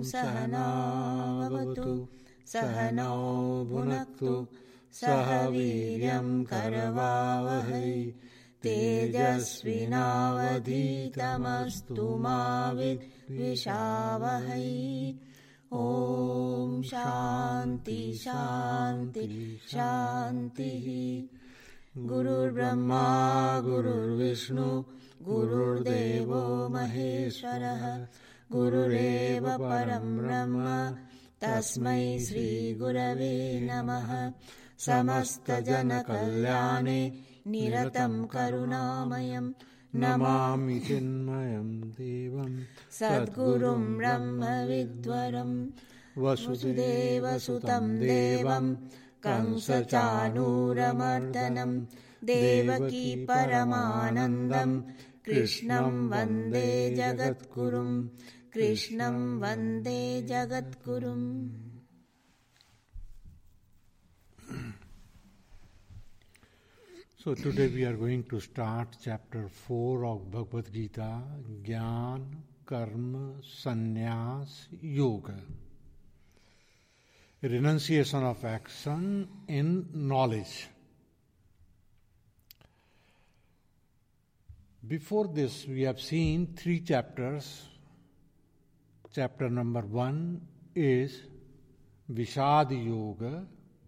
सहनावतु सहनौ भुनक्तु सह वीर्यं करवावहै तेजस्विनावधीतमस्तु मा विद्विषावहै। ॐ शान्ति शान्ति शान्तिः। गुरुर्ब्रह्मा गुरुर्विष्णु गुरुर्देवो महेश्वरः गुरुरेव परं ब्रह्म तस्मै श्रीगुरवे नमः। समस्तजनकल्याणे निरतं करुणामयं नमामि चिन्मयं देवं सद्गुरुं ब्रह्मविद्वरं वसुदेवसुतं देवं कंसचाणूरमर्दनं देवकी परमानन्दं कृष्णं वन्दे जगद्गुरुं कृष्णं वन्दे जगद्गुरुम्। So today we are going to start chapter 4 of Bhagavad Gita, Jnana, Karma, Sannyas, Yoga. Renunciation of action in knowledge. Before this we have seen 3 chapters. Chapter number 1 is Vishad Yoga,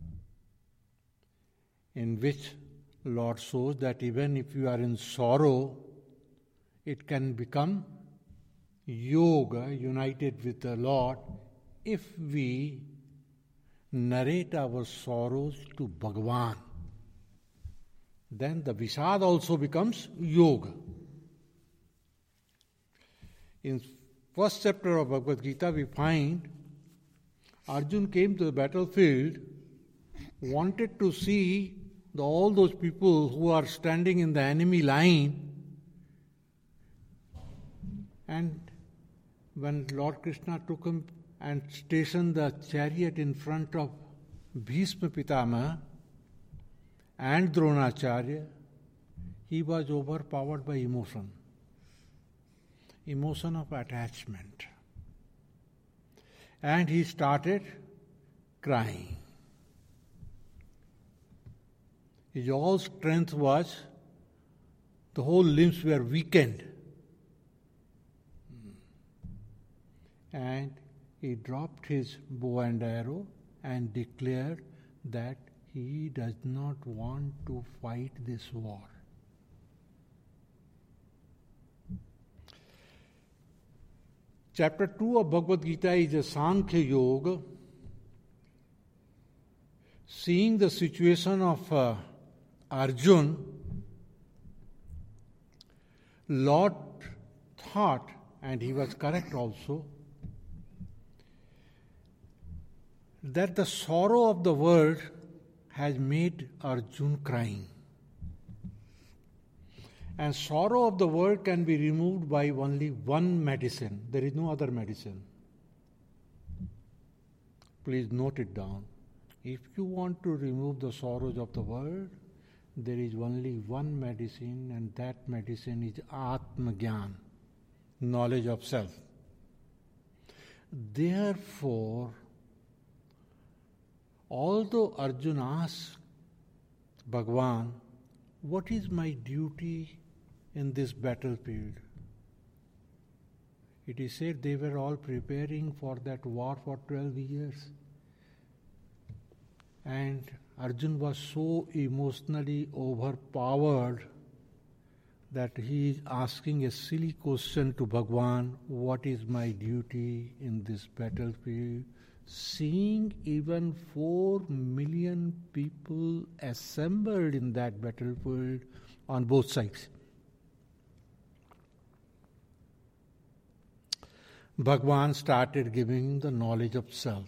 in which Lord shows that even if you are in sorrow, it can become yoga, united with the Lord, if we narrate our sorrows to Bhagavan. Then the Vishad also becomes yoga. In first chapter of Bhagavad Gita, we find Arjuna came to the battlefield, wanted to see all those people who are standing in the enemy line, and when Lord Krishna took him and stationed the chariot in front of Bhishma Pitama and Dronacharya, he was overpowered by emotion of attachment, and he started crying. His all strength was, the whole limbs were weakened. And he dropped his bow and arrow and declared that he does not want to fight this war. Chapter 2 of Bhagavad Gita is a Sankhya Yoga, seeing the situation of Arjuna. Lord thought, and he was correct also, that the sorrow of the world has made Arjuna crying. And sorrow of the world can be removed by only one medicine. There is no other medicine. Please note it down. If you want to remove the sorrows of the world, there is only one medicine, and that medicine is Atma Gyan, knowledge of self. Therefore, although Arjuna asked Bhagavan, what is my duty in this battlefield? It is said they were all preparing for that war for 12 years. And Arjuna was so emotionally overpowered that he is asking a silly question to Bhagavan, what is my duty in this battlefield? Seeing even 4 million people assembled in that battlefield on both sides. Bhagavan started giving the knowledge of self.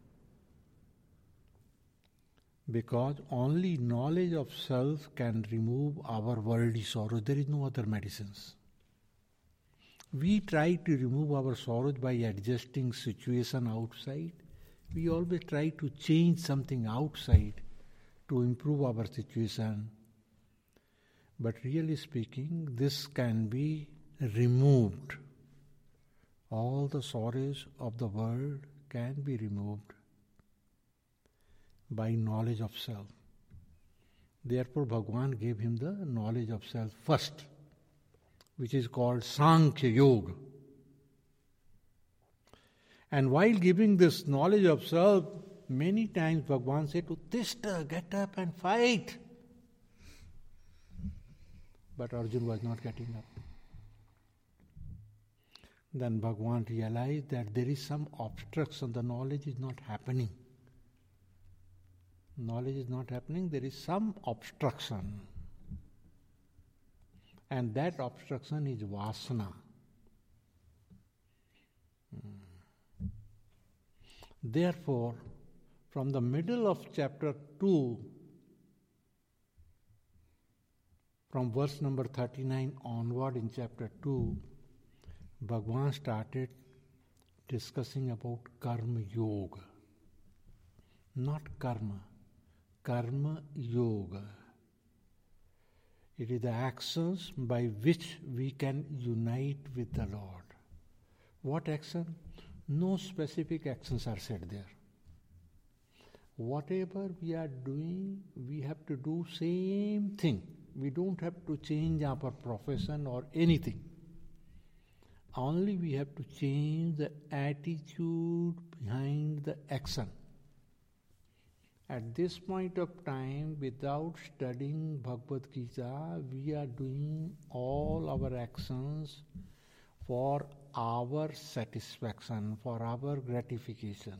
Because only knowledge of self can remove our worldly sorrow. There is no other medicines. We try to remove our sorrows by adjusting situation outside. We always try to change something outside to improve our situation. But really speaking, this can be removed all the sorrows of the world can be removed by knowledge of self. Therefore, Bhagavan gave him the knowledge of self first, which is called Sankhya Yoga. And while giving this knowledge of self, many times Bhagavan said to Tishta, get up and fight. But Arjuna was not getting up. Then Bhagavan realized that there is some obstruction, the knowledge is not happening. Knowledge is not happening, there is some obstruction. And that obstruction is vasana. Therefore, from the middle of chapter 2, from verse number 39 onward in chapter 2, Bhagavan started discussing about Karma Yoga. Not karma, Karma Yoga. It is the actions by which we can unite with the Lord. What action? No specific actions are said there. Whatever we are doing, we have to do same thing. We don't have to change our profession or anything. Only we have to change the attitude behind the action. At this point of time, without studying Bhagavad Gita, we are doing all our actions for our satisfaction, for our gratification.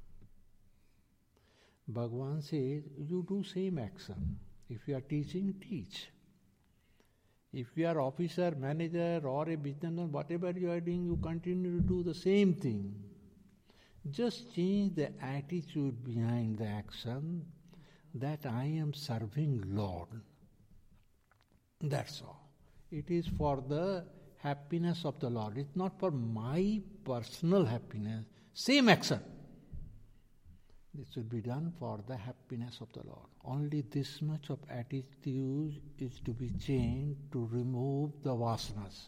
Bhagavan says, you do same action. If you are teaching, teach. If you are officer, manager or a businessman, whatever you are doing, you continue to do the same thing. Just change the attitude behind the action that I am serving Lord. That's all. It is for the happiness of the Lord. It's not for my personal happiness. Same action. This should be done for the happiness of the Lord. Only this much of attitude is to be changed to remove the vasanas.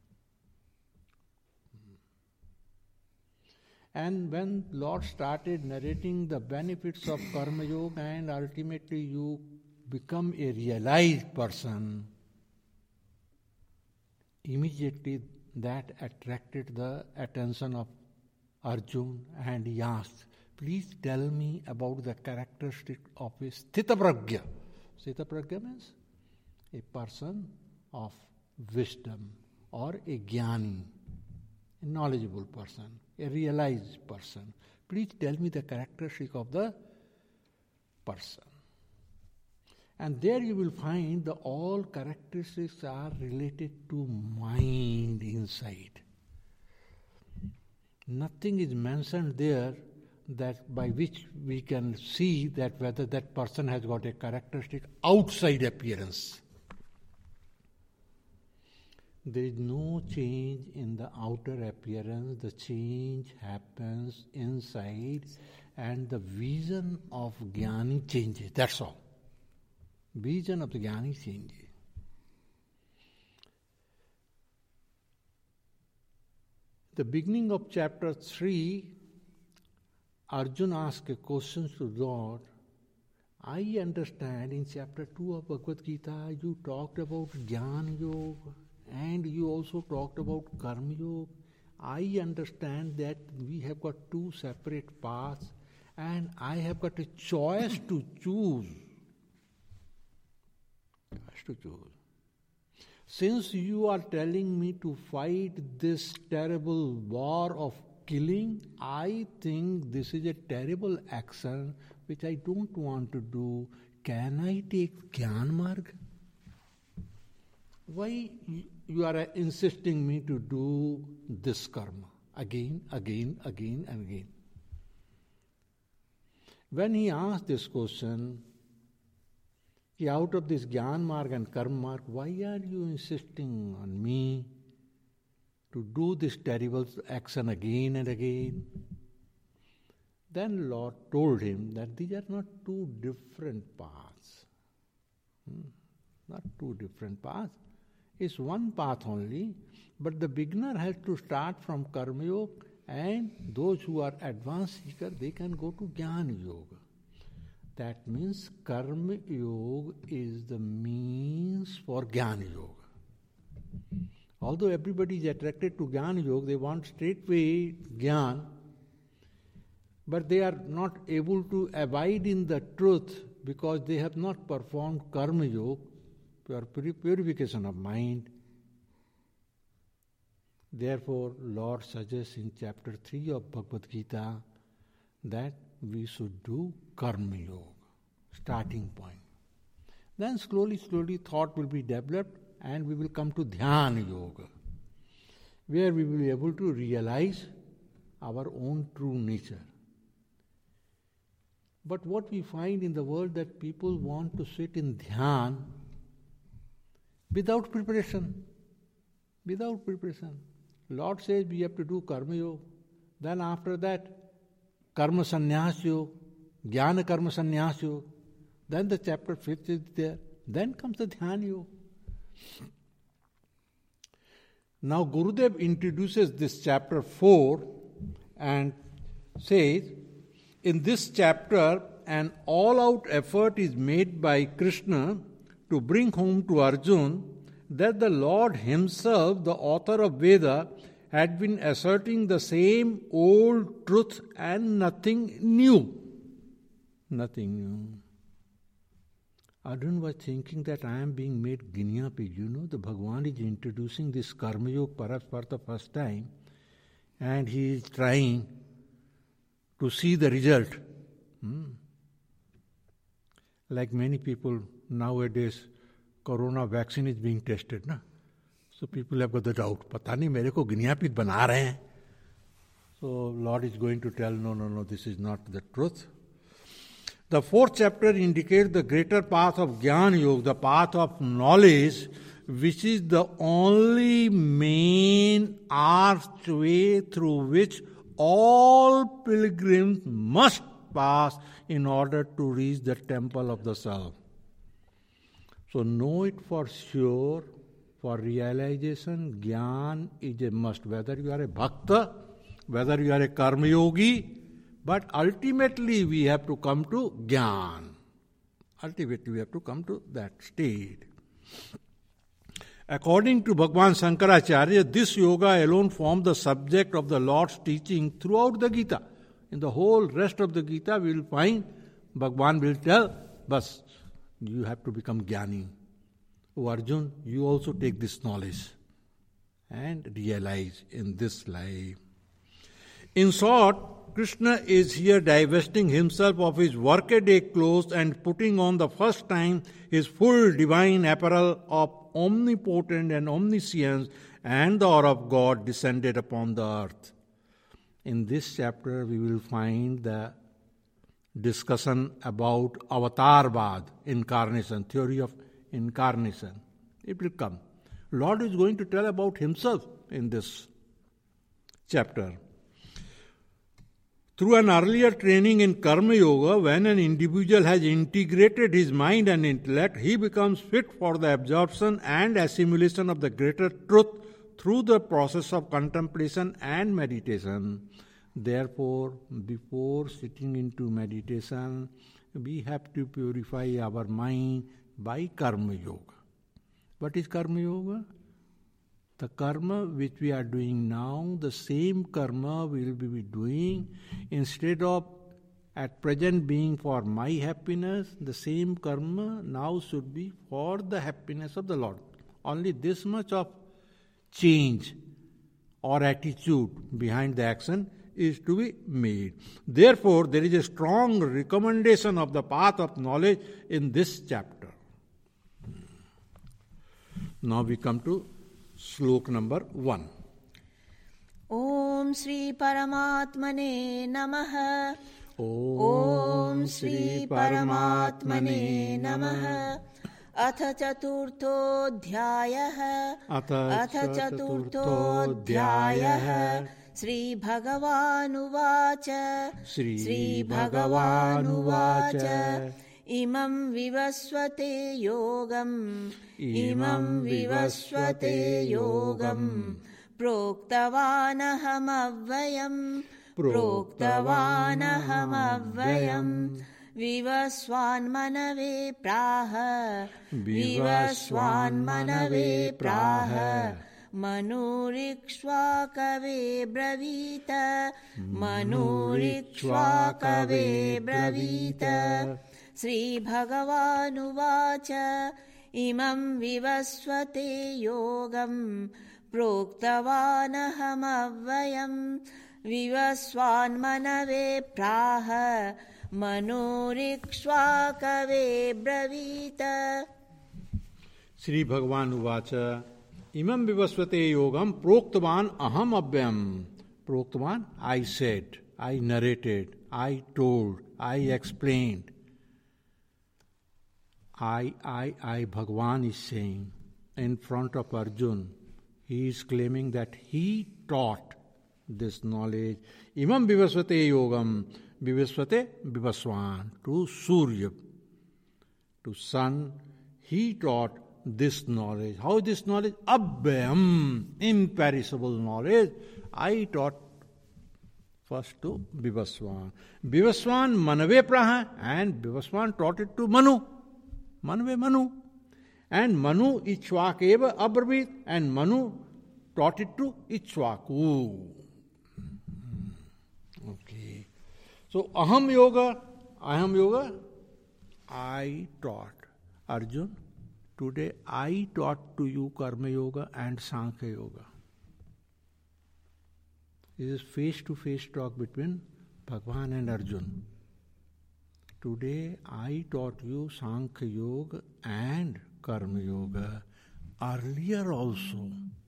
And when Lord started narrating the benefits of Karma Yoga and ultimately you become a realized person, immediately that attracted the attention of Arjuna and he asked, please tell me about the characteristic of a Sthitaprajna. Sthitaprajna means a person of wisdom or a jnani, a knowledgeable person, a realized person. Please tell me the characteristic of the person. And there you will find that all characteristics are related to mind inside. Nothing is mentioned there that by which we can see that whether that person has got a characteristic outside appearance. There is no change in the outer appearance, the change happens inside and the vision of Jnani changes, that's all. Vision of the Jnani changes. The beginning of chapter 3, Arjuna asked a question to Lord. I understand in chapter 2 of Bhagavad Gita you talked about Jnana Yoga and you also talked about Karma Yoga. I understand that we have got two separate paths and I have got a choice to choose. Since you are telling me to fight this terrible war of killing, I think this is a terrible action which I don't want to do. Can I take Jnana Marg? Why you are insisting me to do this karma again and again? When he asked this question, out of this Jnana Marg and Karma Marg, why are you insisting on me to do this terrible action again and again? Then Lord told him that these are not two different paths. Not two different paths. is one path only, but the beginner has to start from Karma Yoga, and those who are advanced seeker, they can go to Jnana Yoga. That means Karma Yoga is the means for Jnana Yoga. Although everybody is attracted to Jnana Yoga, they want straightway Jnana, but they are not able to abide in the truth because they have not performed Karma Yoga, purification of mind. Therefore, Lord suggests in chapter 3 of Bhagavad Gita that we should do Karma Yoga, starting point. Then slowly thought will be developed and we will come to Dhyana Yoga, where we will be able to realize our own true nature. But what we find in the world that people want to sit in Dhyan without preparation. Without preparation. Lord says we have to do Karma Yoga. Then after that, Karma Sannyas Yoga, Jnana Karma Sannyas Yoga. Then the chapter 5 is there. Then comes the Dhyana Yoga. Now Gurudev introduces this chapter 4 and says, in this chapter, an all-out effort is made by Krishna to bring home to Arjuna that the Lord himself, the author of Veda, had been asserting the same old truth and nothing new. Nothing new. Arjuna was thinking that I am being made guinea pig. The Bhagavan is introducing this Karma Yoga perhaps for the first time, and he is trying to see the result. Like many people nowadays, corona vaccine is being tested. So people have got the doubt, pata nahi mere ko guinea pig bana rahe hain. So Lord is going to tell, no, this is not the truth. The 4th chapter indicates the greater path of Jnana Yoga, the path of knowledge, which is the only main archway through which all pilgrims must pass in order to reach the temple of the self. So know it for sure, for realization, Jnana is a must. Whether you are a Bhakta, whether you are a Karma Yogi, but ultimately we have to come to Jnana. Ultimately we have to come to that state. According to Bhagavan Shankaracharya, this yoga alone forms the subject of the Lord's teaching throughout the Gita. In the whole rest of the Gita, we will find Bhagavan will tell, bas, you have to become Jnani. O Arjuna, you also take this knowledge and realize in this life. In short, Krishna is here divesting himself of his workaday clothes and putting on the first time his full divine apparel of omnipotent and omniscience, and the aura of God descended upon the earth. In this chapter we will find the discussion about Avatarvad, incarnation, theory of incarnation. It will come. Lord is going to tell about himself in this chapter. Through an earlier training in Karma Yoga, when an individual has integrated his mind and intellect, he becomes fit for the absorption and assimilation of the greater truth through the process of contemplation and meditation. Therefore, before sitting into meditation, we have to purify our mind by Karma Yoga. What is Karma Yoga? The karma which we are doing now, the same karma we will be doing. Instead of at present being for my happiness, the same karma now should be for the happiness of the Lord. Only this much of change or attitude behind the action is to be made. Therefore, there is a strong recommendation of the path of knowledge in this chapter. Now we come to Slok number 1. Om Shri Paramatmane Namaha. Om Shri Paramatmane Namaha. Atha Chaturthodhyayah. Atha Chaturthodhyayah. Shri Bhagavan Uvacha. Shri Bhagavan Uvacha. इमं विवस्वते योगम् प्रोक्तवानहमव्ययम् विवस्वान्मनवे प्राह मनूरिक्ष्वाकवे ब्रवीत श्रीभगवानुवाच इमं विवस्वते योगम् प्रोक्तवानहमव्ययम् विवस्वान्मनवे प्राह मनूरिक्ष्वाकवे ब्रवीत. श्री भगवान उवाच इमं विवस्वते योगम प्रोक्तवान अहम अव्ययम. प्रोक्तवान, I said, I narrated, I told, I explained. I, Bhagwan is saying in front of Arjun. He is claiming that he taught this knowledge. Imam vivasvate yogam. Vivasvate, Vivaswan. To Surya, to sun, he taught this knowledge. How is this knowledge? Abhyam, imperishable knowledge. I taught first to Vivaswan. Vivaswan manave praha, and Vivaswan taught it to Manu. Manave Manu. And Manu Ichwakeva abravit, and Manu taught it to Ichwaku. Okay. So Aham Yoga, I taught. Arjun, today I taught to you Karma Yoga and Sankhya Yoga. This is face-to-face talk between Bhagwan and Arjun. Today I taught you Sankhya Yoga and Karma Yoga. Earlier also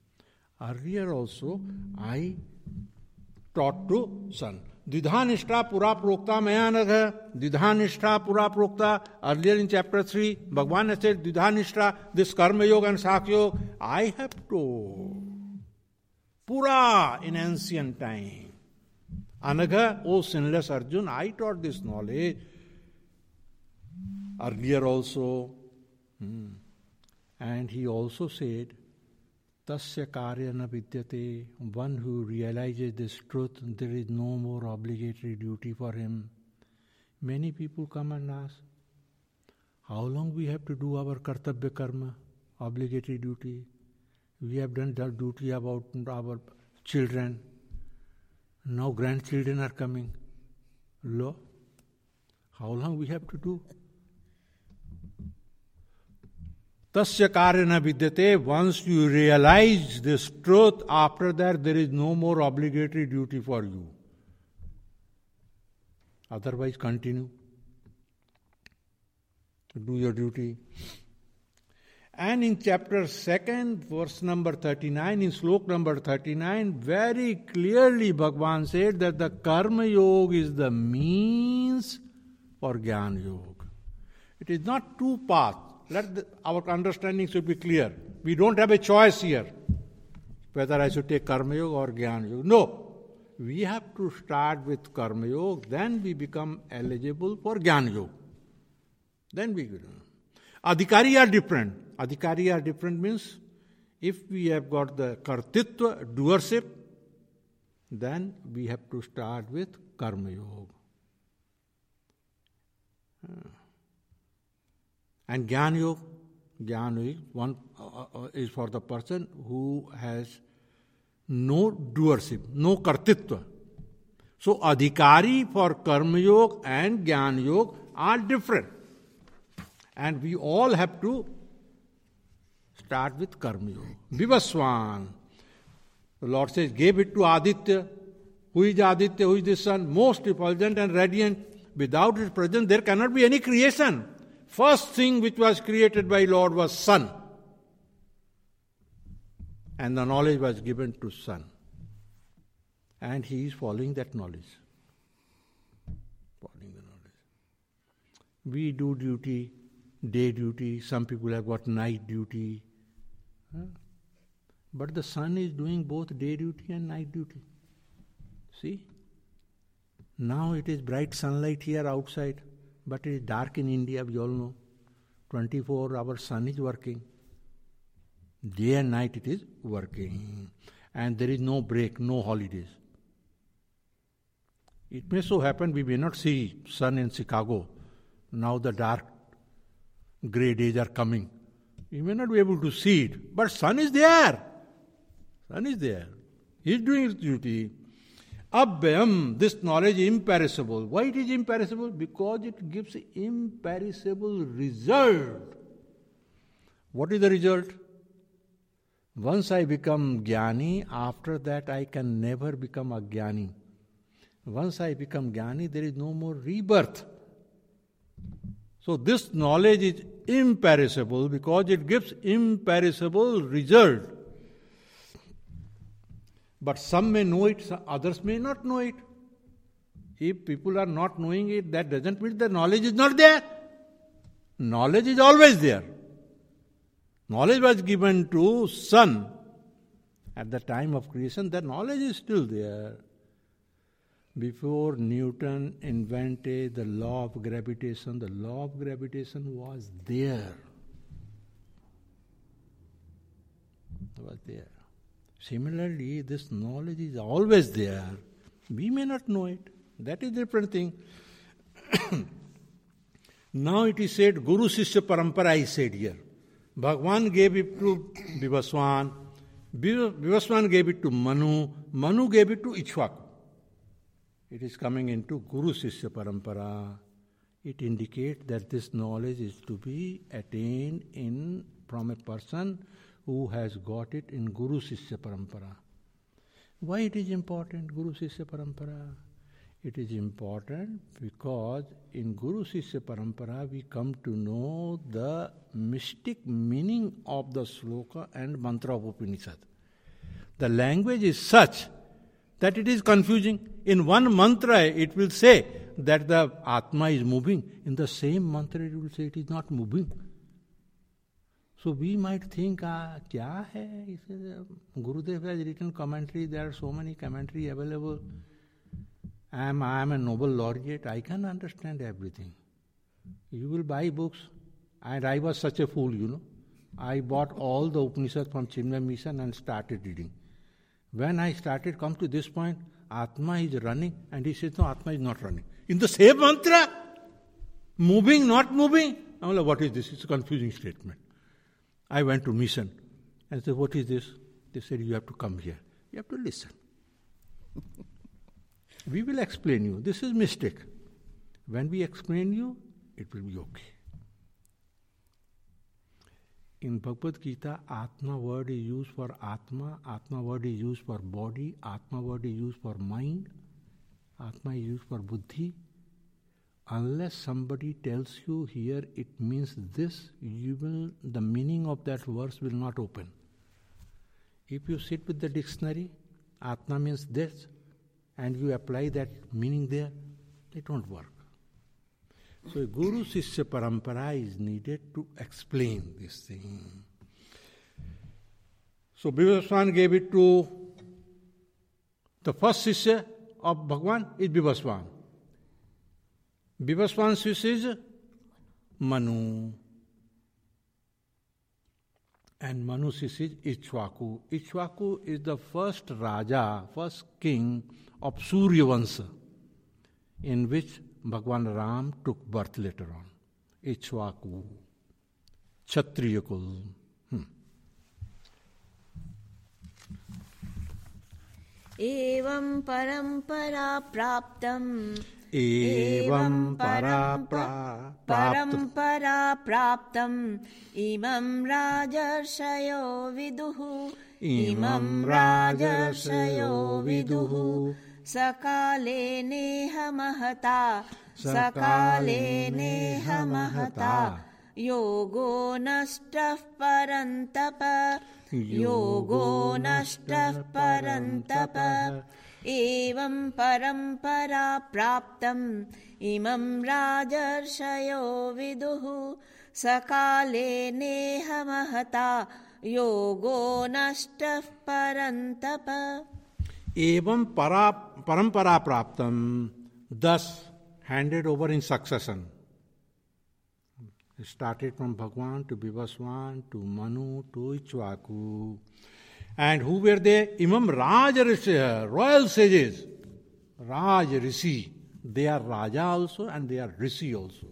I taught to son. Didhanishta pura prokta mayanagha. Didhanishta pura prokta. Earlier in chapter 3, Bhagwan has said Didhanishta, this Karma Yoga and Sankhya Yoga, I have told. Pura, in ancient time. Anagha, O sinless Arjun, I taught this knowledge. Earlier also. And he also said, Tasya karya na vidyate. One who realizes this truth, there is no more obligatory duty for him. Many people come and ask, how long we have to do our kartabya karma, obligatory duty? We have done that duty about our children. Now grandchildren are coming. Lo, how long we have to do? Tasya karyana vidyate. Once you realize this truth, after that there is no more obligatory duty for you. Otherwise continue to do your duty. And in chapter 2, verse number 39, in slok number 39, very clearly Bhagwan said that the Karma Yoga is the means for Jnana Yoga. It is not two paths. Our understanding should be clear. We don't have a choice here, whether I should take Karma Yoga or Jnana Yoga. No. We have to start with Karma Yoga, then we become eligible for Jnana Yoga. Then we go. Adhikari are different. Adhikari are different means, if we have got the kartitva, doership, then we have to start with Karma Yoga. And Jnana Yoga is for the person who has no doership, no kartitva. So adhikari for Karma Yoga and Jnana Yoga are different. And we all have to start with Karma Yoga. Vivaswan. The Lord says, gave it to Aditya. Who is Aditya? Who is the sun? Most effulgent and radiant. Without his presence, there cannot be any creation. First thing which was created by Lord was sun. And the knowledge was given to sun. And he is following that knowledge. Following the knowledge. We do duty, day duty. Some people have got night duty. But the sun is doing both day duty and night duty. See? Now it is bright sunlight here outside. But it is dark in India, we all know. 24 hours sun is working. Day and night it is working. And there is no break, no holidays. It may so happen we may not see sun in Chicago. Now the dark grey days are coming. We may not be able to see it. But sun is there. Sun is there. He is doing his duty. Abhyam, this knowledge is imperishable. Why it is imperishable? Because it gives imperishable result. What is the result? Once I become jnani, after that I can never become ajnani. Once I become jnani, there is no more rebirth. So this knowledge is imperishable because it gives imperishable result. But some may know it, others may not know it. If people are not knowing it, that doesn't mean the knowledge is not there. Knowledge is always there. Knowledge was given to sun at the time of creation. The knowledge is still there. Before Newton invented the law of gravitation was there. It was there. Similarly, this knowledge is always there. We may not know it. That is a different thing. Now it is said, Guru Sishya Parampara is said here. Bhagavan gave it to Vivaswan. Vivaswan gave it to Manu. Manu gave it to Ikshvaku. It is coming into Guru Sishya Parampara. It indicates that this knowledge is to be attained from a person who has got it in Guru Sishya Parampara. Why it is important, Guru Sishya Parampara? It is important because in Guru Sishya Parampara we come to know the mystic meaning of the sloka and mantra of Upanishad. The language is such that it is confusing. In one mantra it will say that the Atma is moving. In the same mantra it will say it is not moving. So we might think, kya hai? Gurudev has written commentary, there are so many commentary available. I am a Nobel laureate, I can understand everything. You will buy books. And I was such a fool, I bought all the Upanishads from Chinmaya Mission and started reading. When I started come to this point, Atma is running, and he says, no, Atma is not running. In the same mantra, moving, not moving. I'm like, what is this? It's a confusing statement. I went to mission and said, what is this? They said, you have to come here. You have to listen. We will explain you. This is mistake. When we explain you, it will be okay. In Bhagavad Gita, Atma word is used for Atma word is used for body, Atma word is used for mind, Atma is used for buddhi. Unless somebody tells you here it means this, the meaning of that verse will not open. If you sit with the dictionary, Atma means this, and you apply that meaning there, it won't work. So Guru Sishya Parampara is needed to explain this thing. So Vivaswan gave it to the first Sishya of Bhagavan is Vivaswan. Vivaswan Sishya is Manu. And Manu Sishya is Ikshvaku. Ikshvaku is the first Raja, first king of Suryavansa, in which Bhagwan Ram took birth later on. Ikshvaku, Kshatriya Kul. Evam parampara praptam. Evam parampara praptam. Imam rajarshayo viduhu. Imam rajarshayo viduhu. Sakale neha mahata yogo nashtah parantapa evam parampara praptam imam rajarshayo viduhu sakale neha mahata yogo nashtah parantapa. Evam parampara praptam, thus handed over in succession. It started from Bhagwan to Vivaswan to Manu to Ichwaku. And who were they? Imam Raj Rishi, royal sages. Raj Rishi. They are Raja also and they are Rishi also.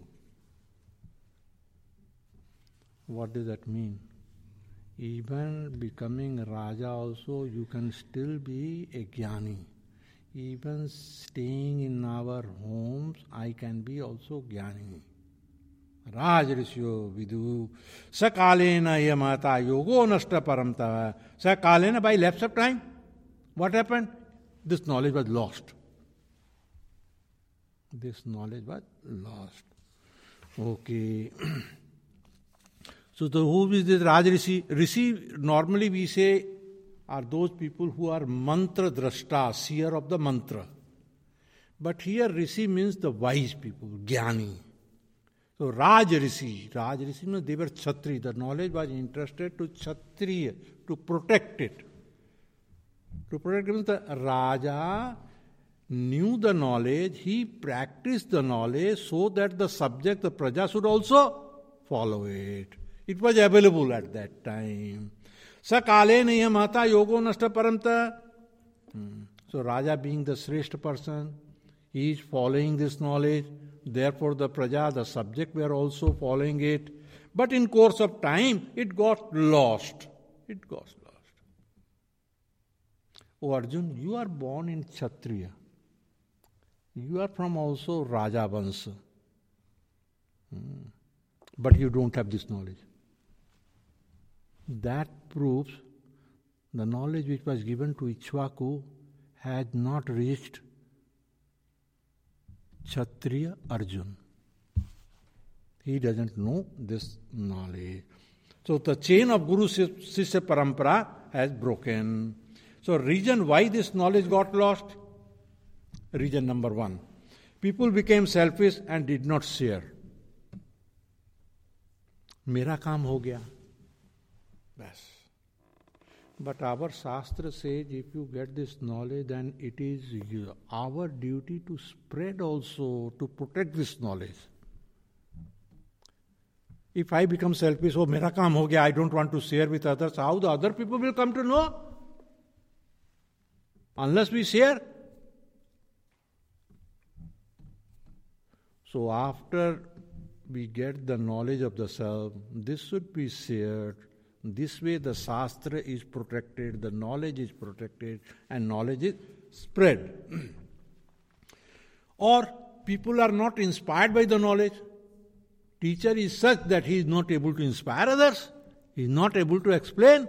What does that mean? Even becoming Raja also, you can still be a Jnani. Even staying in our homes, I can be also Jnani. Raj Rishyo Vidu Sakalena Yamata Yogo Nashta Paramta. Sakalena, by lapse of time, what happened? This knowledge was lost. This knowledge was lost. Okay. So who is this Raj Rishi? Rishi, normally we say, are those people who are mantra drashta, seer of the mantra. But here Rishi means the wise people, Jnani. So Raj Rishi means they were Kshatriya. The knowledge was entrusted to Kshatriya to protect it. To protect it means the Raja knew the knowledge, he practiced the knowledge so that the subject, the Praja, should also follow it. It was available at that time. Sakale niyamata yogo nashta paramta. So Raja being the Shrestha person, he is following this knowledge. Therefore the Praja, the subject, were also following it. But in course of time, it got lost. It got lost. Oh Arjun, you are born in Kshatriya. You are from also Raja Vansha. But you don't have this knowledge. That proves the knowledge which was given to Ichwaku had not reached Kshatriya Arjun. He doesn't know this knowledge. So the chain of Guru Sishya Parampara has broken. So reason why this knowledge got lost? Reason number one. People became selfish and did not share. मेरा काम हो गया बस. But our Shastra says if you get this knowledge, then it is our duty to spread also, to protect this knowledge. If I become selfish, oh, mera kaam ho gaya, I don't want to share with others, how the other people will come to know? Unless we share. So after we get the knowledge of the self, this should be shared. This way the Shastra is protected, the knowledge is protected, and knowledge is spread. Or people are not inspired by the knowledge. Teacher is such that he is not able to inspire others. He is not able to explain.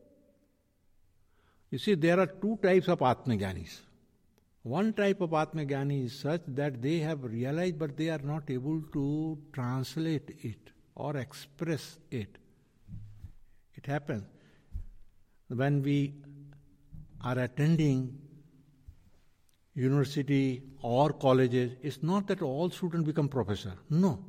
You see, there are two types of Atmajnanis. One type of Atmajnani is such that they have realized but they are not able to translate it or express it. It happens. When we are attending university or colleges, it's not that all students become professor. No.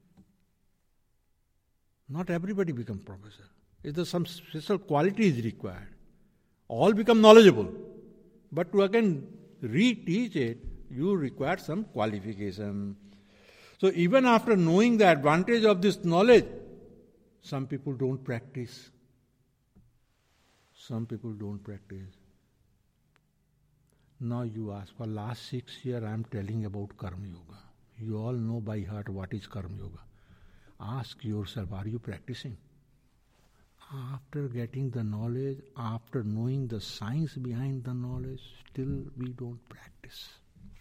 Not everybody becomes professor. It's some special quality is required. All become knowledgeable. But to again reteach it, you require some qualification. So even after knowing the advantage of this knowledge, some people don't practice. Some people don't practice. Now you ask, for last 6 years I am telling about Karma Yoga. You all know by heart what is Karma Yoga. Ask yourself, are you practicing? After getting the knowledge, after knowing the science behind the knowledge, still we don't practice.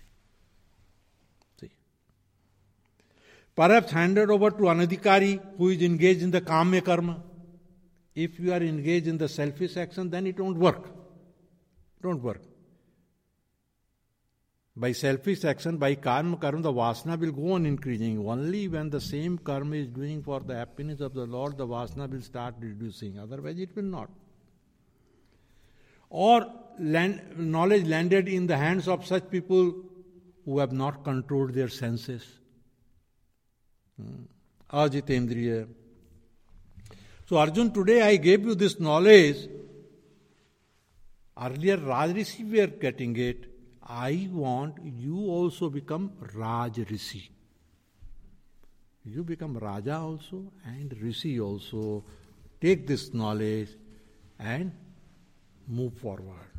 See. Perhaps handed over to Anadhikari who is engaged in the Kamya Karma. If you are engaged in the selfish action, then it won't work. It won't work. By selfish action, by karma, the vasana will go on increasing. Only when the same karma is doing for the happiness of the Lord, the vasana will start reducing. Otherwise, it will not. Or knowledge landed in the hands of such people who have not controlled their senses. Ajitendriya. So Arjun, today I gave you this knowledge. Earlier Rajrishi were getting it. I want you also become Raj Rishi. you become Raja also and Rishi also. Take this knowledge and move forward.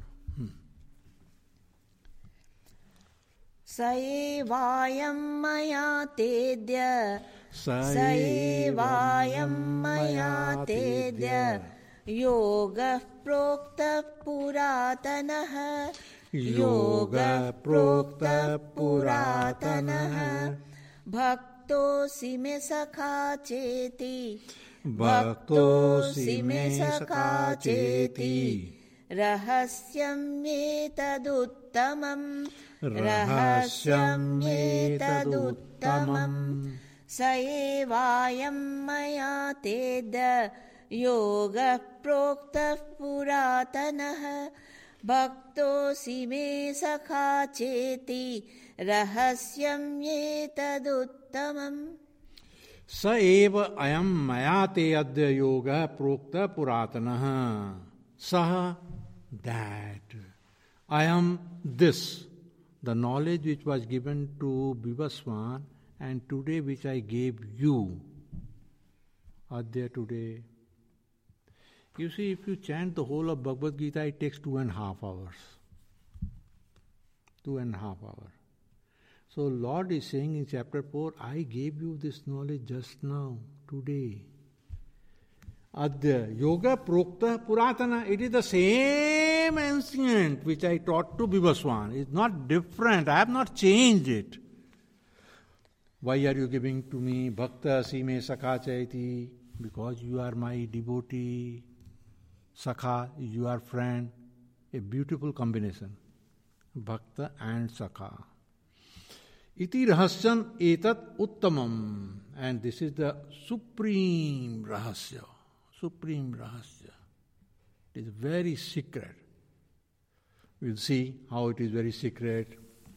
स एवायं मया तेद्य स एवायं मया तेद्य योगः प्रोक्तः पुरातनः योगः प्रोक्तः पुरातनः भक्तोऽसि मे सखा चेति भक्तोऽसि मे सखा चेति रहस्यमेतदुत्तमम् रहस्यमेतदुत्तमम् स एवायं मया तेद्य योगः प्रोक्तः पुरातनः भक्तोऽसि मे सखा चेति रहस्यमेतदुत्तमम् स एव अयं मया ते अद्य योगः प्रोक्तः पुरातनः सह that I am this, the knowledge which was given to Vivaswan and today which I gave you. Adya today. You see, if you chant the whole of Bhagavad Gita, it takes 2.5 hours. 2.5 hours. So Lord is saying in chapter 4, I gave you this knowledge just now, today. Adya Yoga Prokta Puratana. It is the same ancient which I taught to Vivaswan. It's not different. I have not changed it. Why are you giving to me Bhakta Sime Sakha Chaiti? Because you are my devotee. Sakha, you are friend. A beautiful combination. Bhakta and Sakha. Iti rahasyan etat uttamam. And this is the supreme rahasya. Supreme rahasya. It is very secret. We'll see how it is very secret.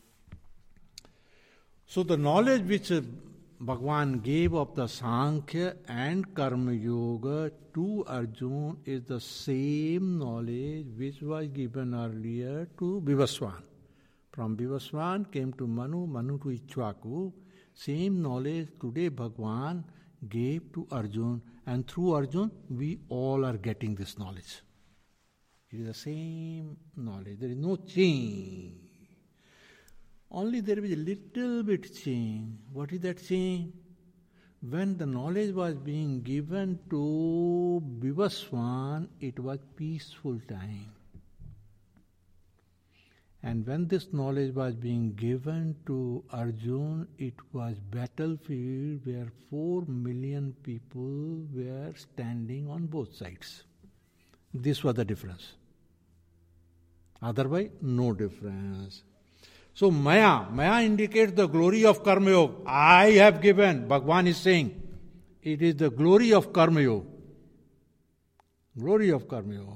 So the knowledge which Bhagavan gave of the Sankhya and Karma Yoga to Arjuna is the same knowledge which was given earlier to Vivaswan. From Vivaswan came to Manu, Manu to Ichwaku. Same knowledge today Bhagavan gave to Arjuna, and through Arjuna we all are getting this knowledge. It is the same knowledge. There is no change. Only there is a little bit change. What is that change? When the knowledge was being given to Vivaswan, it was peaceful time. And when this knowledge was being given to Arjuna, it was battlefield where 4 million people were standing on both sides. This was the difference. Otherwise, no difference. So Maya indicates the glory of Karma Yoga. I have given, Bhagavan is saying, it is the glory of Karma Yoga. Glory of Karma Yoga.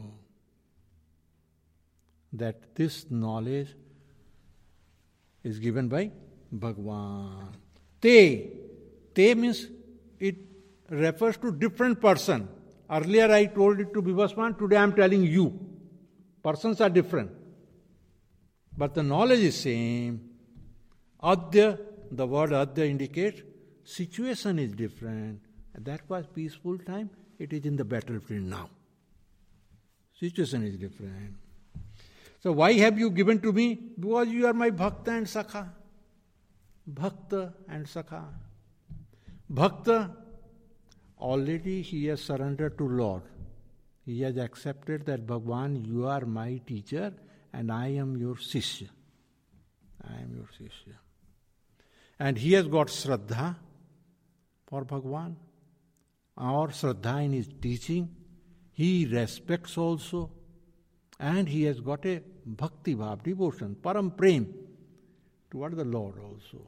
That this knowledge is given by Bhagavan. Te means it refers to different person. Earlier I told it to Vivaswan, today I am telling you. Persons are different. But the knowledge is same. Adya, the word Adya indicates situation is different. That was peaceful time, it is in the battlefield now. Situation is different. So why have you given to me? Because you are my Bhakta and Sakha. Bhakta and Sakha. Bhakta, already he has surrendered to Lord. He has accepted that Bhagavan, you are my teacher and I am your Sishya. I am your Sishya. And he has got Shraddha for Bhagavan, or Shraddha in his teaching. He respects also. And he has got a bhakti bhav, devotion, param prem toward the Lord also.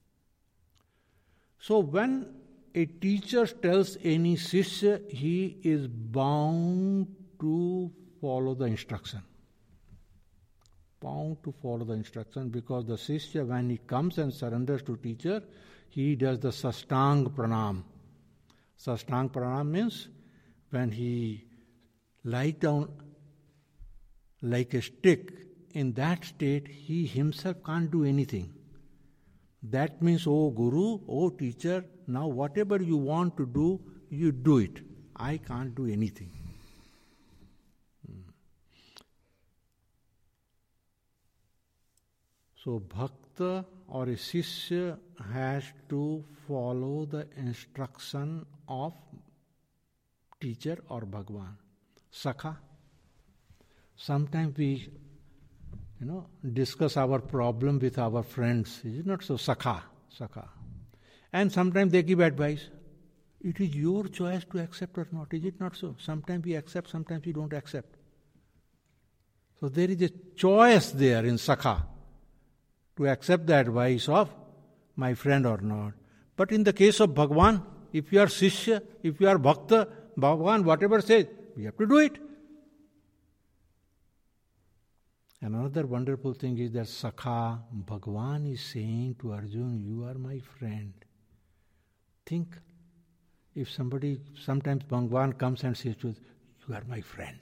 So when a teacher tells any Sishya, he is bound to follow the instruction. Bound to follow the instruction, because the Sishya, when he comes and surrenders to teacher, he does the Sastang Pranam. Sastang Pranam means when he lies down like a stick, in that state he himself can't do anything. That means, oh Guru, oh teacher, now whatever you want to do, you do it. I can't do anything. So bhakta or a shishya has to follow the instruction of teacher or Bhagwan. Sakha. Sometimes we discuss our problem with our friends. Is it not so? Sakha. And sometimes they give advice. It is your choice to accept or not. Is it not so? Sometimes we accept, sometimes we don't accept. So there is a choice there in Sakha to accept the advice of my friend or not. But in the case of Bhagwan, if you are Shishya, if you are Bhakta, Bhagwan, whatever says, we have to do it. Another wonderful thing is that Sakha, Bhagwan is saying to Arjun, you are my friend. Think, if sometimes Bhagwan comes and says to us, you are my friend.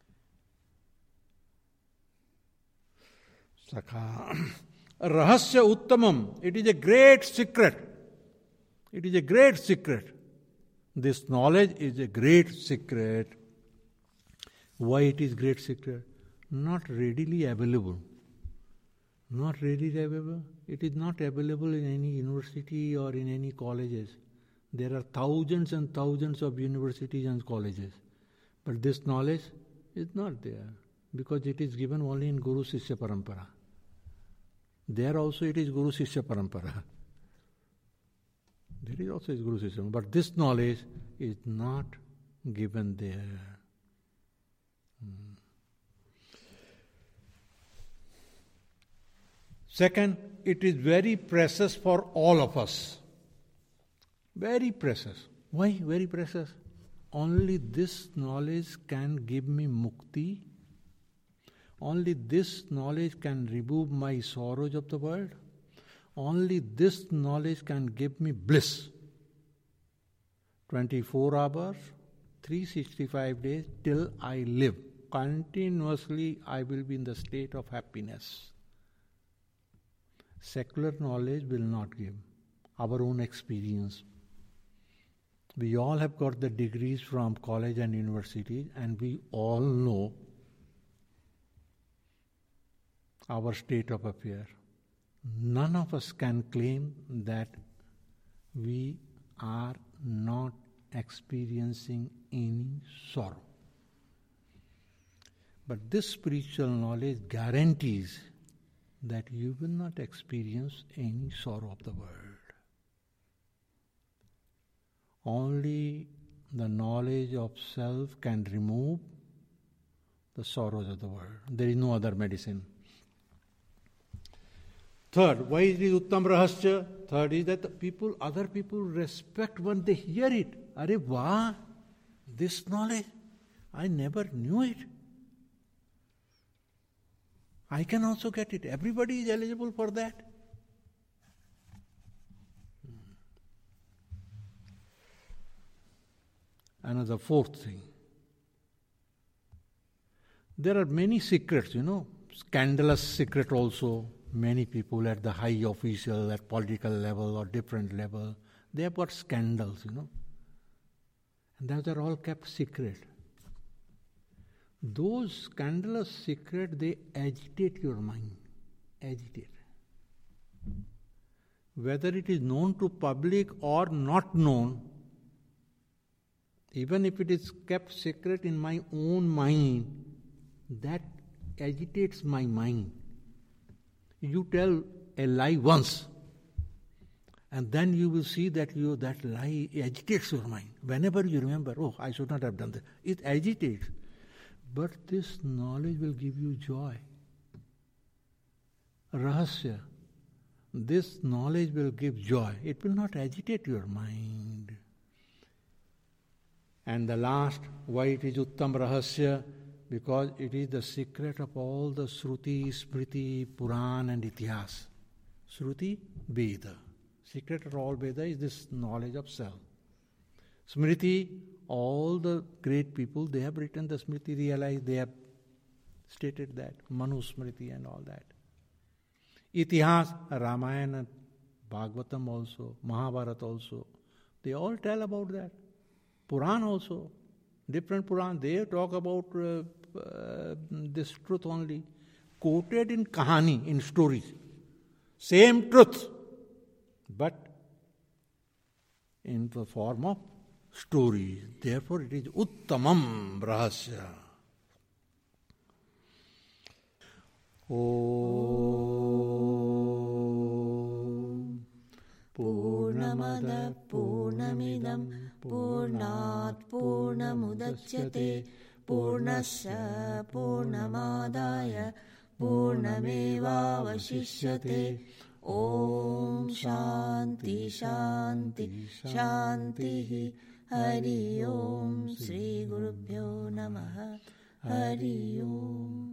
Sakha. Rahasya Uttamam. It is a great secret. It is a great secret. This knowledge is a great secret. Why it is great secret? Not readily available. Not readily available. It is not available in any university or in any colleges. There are thousands and thousands of universities and colleges. But this knowledge is not there because it is given only in Guru Shishya Parampara. There also it is Guru Shishya Parampara. There is also is Guru Shishya, but this knowledge is not given there. Second, it is very precious for all of us. Very precious. Why very precious? Only this knowledge can give me mukti. Only this knowledge can remove my sorrows of the world. Only this knowledge can give me bliss. 24 hours, 365 days till I live. Continuously I will be in the state of happiness. Secular knowledge will not give. Our own experience. We all have got the degrees from college and universities, and we all know our state of affair. None of us can claim that we are not experiencing any sorrow. But this spiritual knowledge guarantees that you will not experience any sorrow of the world. Only the knowledge of self can remove the sorrows of the world. There is no other medicine. Third, why is it Uttam Rahasya? Third is that other people respect when they hear it. Are wow, this knowledge, I never knew it. I can also get it. Everybody is eligible for that. Another fourth thing. There are many secrets, scandalous secret also. Many people at the high official, at political level or different level, they have got scandals, And those are all kept secret. Those scandalous secrets, they agitate your mind. Agitate. Whether it is known to public or not known, even if it is kept secret in my own mind, that agitates my mind. You tell a lie once, and then you will see that that lie agitates your mind. Whenever you remember, I should not have done that, it agitates. But this knowledge will give you joy. Rahasya. This knowledge will give joy. It will not agitate your mind. And the last, why it is Uttam Rahasya? Because it is the secret of all the Shruti, Smriti, Puran and Itihas. Shruti, Veda. Secret of all Veda is this knowledge of self. Smriti, all the great people, they have written the Smriti, realized, they have stated that. Manu Smriti and all that. Itihas, Ramayana, Bhagavatam also, Mahabharata also. They all tell about that. Puran also, different Puran, they talk about this truth only, quoted in kahani, in stories. Same truth, but in the form of stories. Therefore it is Uttamam Rahasya. Om Purnamada Purnamidam Purnat Purnamudachyate Purnasya Purnamadaya Purnamevavashishyate. Om Shanti Shanti Shanti. Hari Om. Sri Gurubhyo Namaha. Hari Om.